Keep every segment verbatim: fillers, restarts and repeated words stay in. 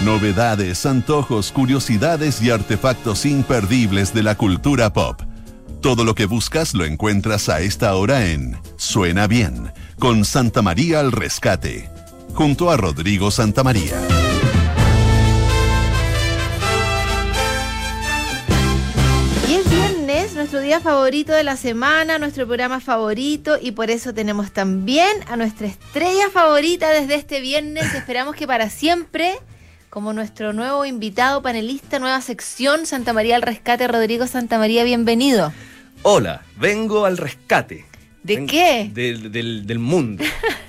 Novedades, antojos, curiosidades y artefactos imperdibles de la cultura pop. Todo lo que buscas lo encuentras a esta hora en Suena Bien, con Santa María al Rescate, junto a Rodrigo Santamaría. Y es viernes, nuestro día favorito de la semana, nuestro programa favorito, y por eso tenemos también a nuestra estrella favorita desde este viernes. Esperamos que para siempre, como nuestro nuevo invitado, panelista, nueva sección, Santa María al Rescate. Rodrigo Santamaría, bienvenido. Hola, vengo al rescate. ¿De vengo qué? Del, del, del mundo.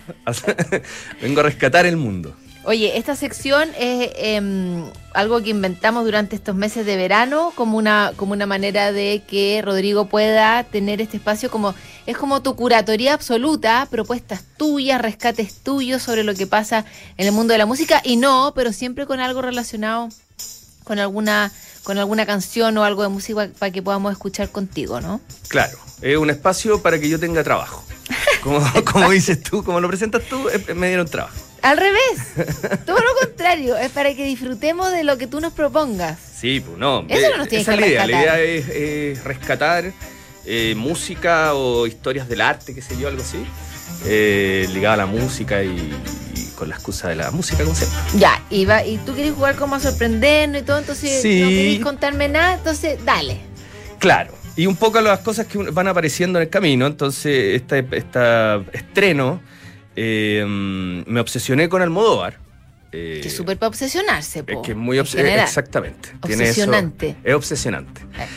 Vengo a rescatar el mundo. Oye, esta sección es eh, algo que inventamos durante estos meses de verano, como una, como una manera de que Rodrigo pueda tener este espacio como, es como tu curatoría absoluta, propuestas tuyas, rescates tuyos sobre lo que pasa en el mundo de la música, y no, pero siempre con algo relacionado con alguna, con alguna canción o algo de música para que podamos escuchar contigo, ¿no? Claro, es un espacio para que yo tenga trabajo. Como, como dices tú, como lo presentas tú, me dieron trabajo. Al revés, todo lo contrario, es para que disfrutemos de lo que tú nos propongas. Sí, pues no. Eso no nos tienes esa que es la idea. rescatar. La idea es, es rescatar eh, música o historias del arte, qué sé yo, algo así, eh, ligada a la música y, y con la excusa de la música, como siempre. Ya, y, va, y tú querés jugar como a sorprendernos y todo, entonces Sí. no querés contarme nada, entonces dale. Claro. Y un poco las cosas que van apareciendo en el camino. Entonces, este, este estreno, eh, me obsesioné con Almodóvar. Eh, Que es súper para obsesionarse, po, es que es muy en obs- general. Exactamente. Tiene Obsesionante. eso, es obsesionante. Eco.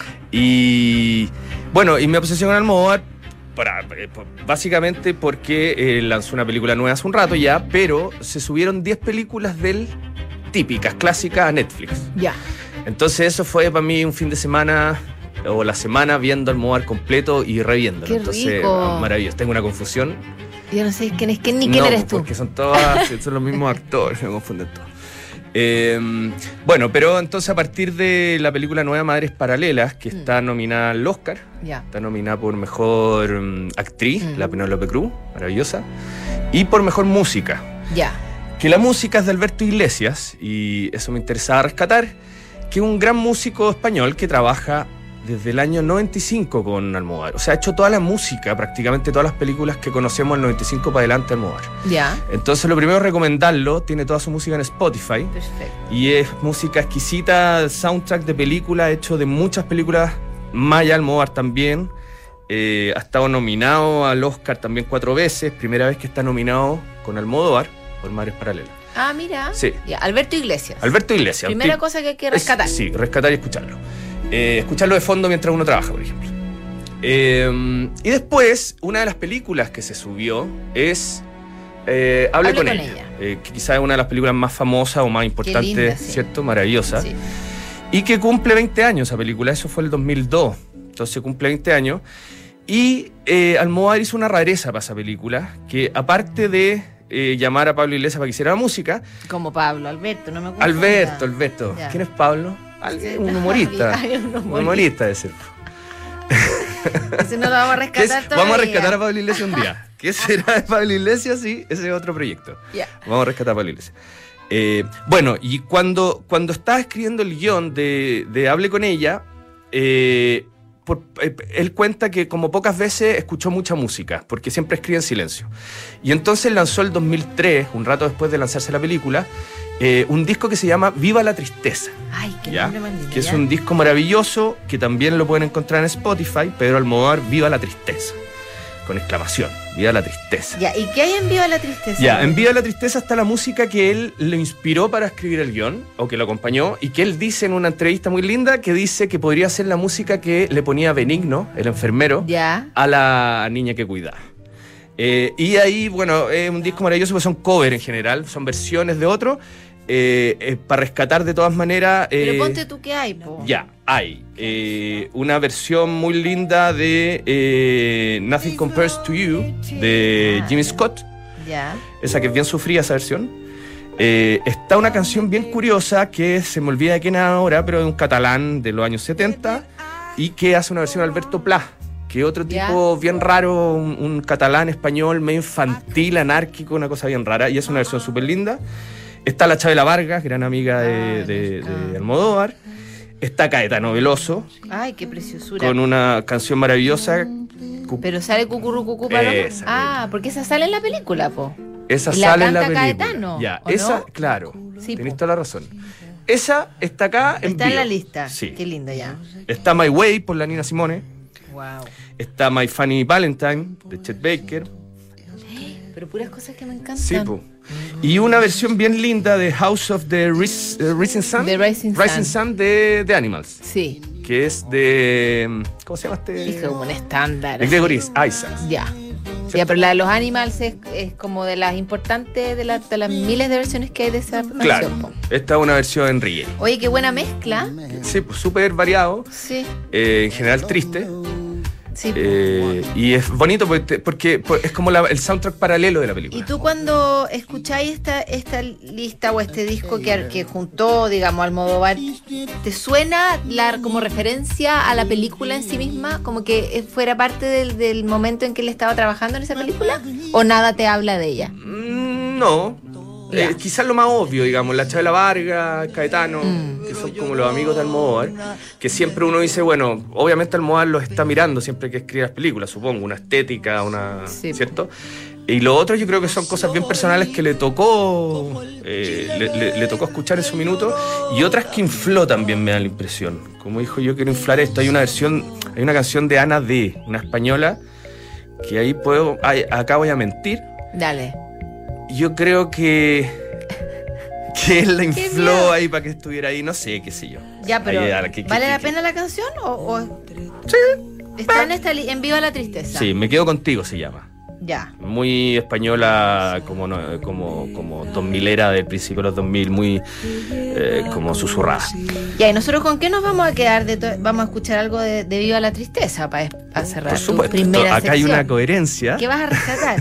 Y bueno, y me obsesioné con Almodóvar para, eh, por- básicamente porque eh, lanzó una película nueva hace un rato ya, pero se subieron diez películas de él típicas, clásicas, a Netflix. Ya. Entonces eso fue para mí un fin de semana o la semana viendo Almodóvar completo y reviéndolo. ¡Qué Entonces, rico! maravilloso. Tengo una confusión. Yo no sé quién es quién ni quién No, eres tú. porque son todas, son los mismos actores, me confunden todos. Eh, bueno, pero entonces a partir de la película Nueva Madres Paralelas, que Mm. está nominada al Oscar, Ya. está nominada por Mejor um, Actriz, Mm. la Penélope Cruz, maravillosa, y por Mejor Música. Ya. Que la música es de Alberto Iglesias, y eso me interesaba rescatar, que es un gran músico español que trabaja desde el año noventa y cinco con Almodóvar. O sea, ha hecho toda la música, prácticamente todas las películas que conocemos del noventa y cinco para adelante Almodóvar. Ya. Entonces lo primero es recomendarlo, tiene toda su música en Spotify, Perfecto. y es música exquisita, soundtrack de película, hecho de muchas películas, Maya Almodóvar también. Eh, ha estado nominado al Oscar también cuatro veces, primera vez que está nominado con Almodóvar por Madres Paralelas. Ah, mira. Sí. Ya. Alberto Iglesias. Alberto Iglesias. Primera un tip- cosa que hay que rescatar. es- sí, rescatar y escucharlo. Eh, escucharlo de fondo mientras uno trabaja, por ejemplo. Eh, y después, una de las películas que se subió es eh, Hable, Hable con, con ella, ella. eh, que quizás es una de las películas más famosas o más importantes, linda, sí. ¿cierto? Maravillosa. Sí. Y que cumple veinte años esa película, eso fue el dos mil dos, entonces cumple veinte años. Y eh, Almodóvar hizo una rareza para esa película, que aparte de eh, llamar a Pablo Iglesias para que hiciera la música, Como Pablo, Alberto, no me acuerdo. Alberto, Alberto, Ya. ¿quién es Pablo? Alguien, Sí. un humorista. Ay, un humorista. Un humorista de ser. Ese no lo vamos a ¿Qué es? rescatar todavía. Vamos a rescatar a Pablo Iglesias un día. ¿Qué será de Pablo Iglesias? Sí, ese es otro proyecto. Ya. Vamos a rescatar a Pablo Iglesias. Eh, bueno, y cuando, cuando estaba escribiendo el guión de, de Hable con ella, eh, por- eh, él cuenta que como pocas veces escuchó mucha música, porque siempre escribe en silencio. Y entonces lanzó el dos mil tres, un rato después de lanzarse la película, eh, un disco que se llama Viva la Tristeza. Ay, qué ¿Ya? nombre más lindo, Que es ya. un disco maravilloso que también lo pueden encontrar en Spotify. Pedro Almodóvar, Viva la Tristeza, con exclamación, Viva la Tristeza. Ya, ¿y qué hay en Viva la Tristeza? Ya, en Viva la Tristeza está la música que él le inspiró para escribir el guión, o que lo acompañó, y que él dice en una entrevista muy linda, que dice que podría ser la música que le ponía Benigno, el enfermero, Ya. a la niña que cuidaba. Eh, y ahí, bueno, es un disco maravilloso, porque son covers en general, son versiones de otro, eh, eh, para rescatar de todas maneras... Pero eh, ponte tú qué hay, po. Ya, hay eh, una versión muy linda de eh, Nothing Compares to You, de Jimmy Scott, Ya. esa que es bien sufrida esa versión. Eh, está una canción bien curiosa que se me olvida de quién es ahora, pero es un catalán de los años setenta, y que hace una versión Alberto Pla, que otro tipo Ya. bien raro, un, un catalán español medio infantil, anárquico, una cosa bien rara, y es una versión súper linda. Está la Chabela Vargas, gran amiga de, Ah, de, ah. de Almodóvar. Está Caetano Veloso, Ay, qué preciosura. con una canción maravillosa. Cu- Pero sale Cucurú Cucú Paloma. Esa, Ah, porque esa sale en la película, po. Esa ¿Y la sale en la canta película. Caetano, Ya, o esa, no? claro. Sí, Tenés po. toda la razón. Esa está acá en Está en vivo. la lista. Sí. Qué lindo ya. Está My Way por la Nina Simone. Wow. Está My Funny Valentine de Chet Baker. Pero puras cosas que me encantan. Sí, po. Y una versión bien linda de House of the Ris- eh, Rising Sun. The Rising Sun. Sun de, de Animals. Sí. Que es de. ¿Cómo se llama este? Es como un estándar. De Gregory Isaacs. Ya. Ya, pero la de los Animals es, es como de las importantes, de, la- de las miles de versiones que hay de esa canción. Claro. po. Esta es una versión en reggae. Oye, qué buena mezcla. Sí, pues súper variado. Sí, eh, en general triste. sí. po. eh, y es bonito porque, te- porque, pues, es como la- el soundtrack paralelo de la película. Y tú cuando escucháis esta, esta lista o este disco que, que juntó, digamos, Almodóvar, ¿te suena la, como referencia a la película en sí misma? ¿Como que fuera parte del, del momento en que él estaba trabajando en esa película? ¿O nada te habla de ella? Mm, no. Ya. Eh, quizás lo más obvio, digamos, la Chabela Vargas, Caetano, Mm. que son como los amigos de Almodóvar, que siempre uno dice, bueno, obviamente Almodóvar los está mirando siempre que escribe las películas, supongo, una estética, una, Sí. ¿cierto? Y lo otro yo creo que son cosas bien personales que le tocó, eh, le, le- le tocó escuchar en su minuto, y otras que infló también, me da la impresión. Como dijo, yo quiero inflar esto. Hay una versión, hay una canción de Ana D, una española, que ahí puedo, ay, acá voy a mentir. Dale. Yo creo que que él la miedo. infló ahí para que estuviera ahí, no sé, qué sé yo. Ya, pero Ahí, ahora, ¿qué- qué- ¿vale qué- la qué? pena la canción o, o Sí. está en esta li- en Viva la Tristeza? Sí, Me quedo contigo se llama. Ya. Muy española, como no- como como dos milera del principio de los dos mil, muy eh, como susurrada. Ya, ¿y nosotros con qué nos vamos a quedar? De to- vamos a escuchar algo de, de Viva la Tristeza para cerrar Por tu supuesto, primera acá hay sección. una coherencia. ¿Qué vas a rescatar?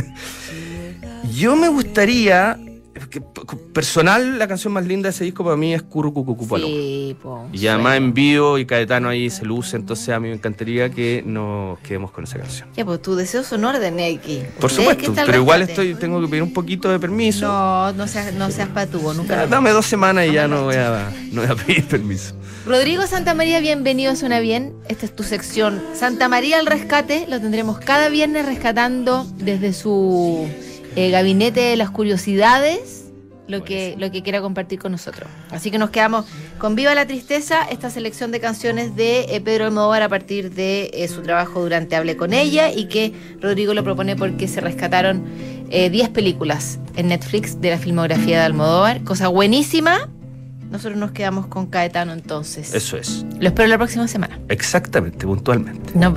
Yo me gustaría que, personal, la canción más linda de ese disco para mí es Currucucucú Paloma. Sí, po. Y además suena. en vivo y Caetano ahí se luce, entonces a mí me encantaría que nos quedemos con esa canción. Ya, pues tus deseos son orden aquí. Por Ustedes supuesto, que están pero igual rescate. estoy, tengo que pedir un poquito de permiso. No, no seas, no seas patúo, nunca. Ah, lo- Dame dos semanas y ya no voy a, no voy a pedir permiso. Rodrigo Santamaría, bienvenido a Suena Bien. Esta es tu sección. Santa María al rescate, lo tendremos cada viernes rescatando desde su eh, gabinete de las curiosidades lo que, lo que quiera compartir con nosotros. Así que nos quedamos con Viva la Tristeza, esta selección de canciones de eh, Pedro Almodóvar a partir de eh, su trabajo durante Hablé con ella y que Rodrigo lo propone porque se rescataron eh, diez películas en Netflix de la filmografía de Almodóvar. Cosa buenísima. Nosotros nos quedamos con Caetano entonces. Eso es. Lo espero la próxima semana. Exactamente, puntualmente. Nos vemos.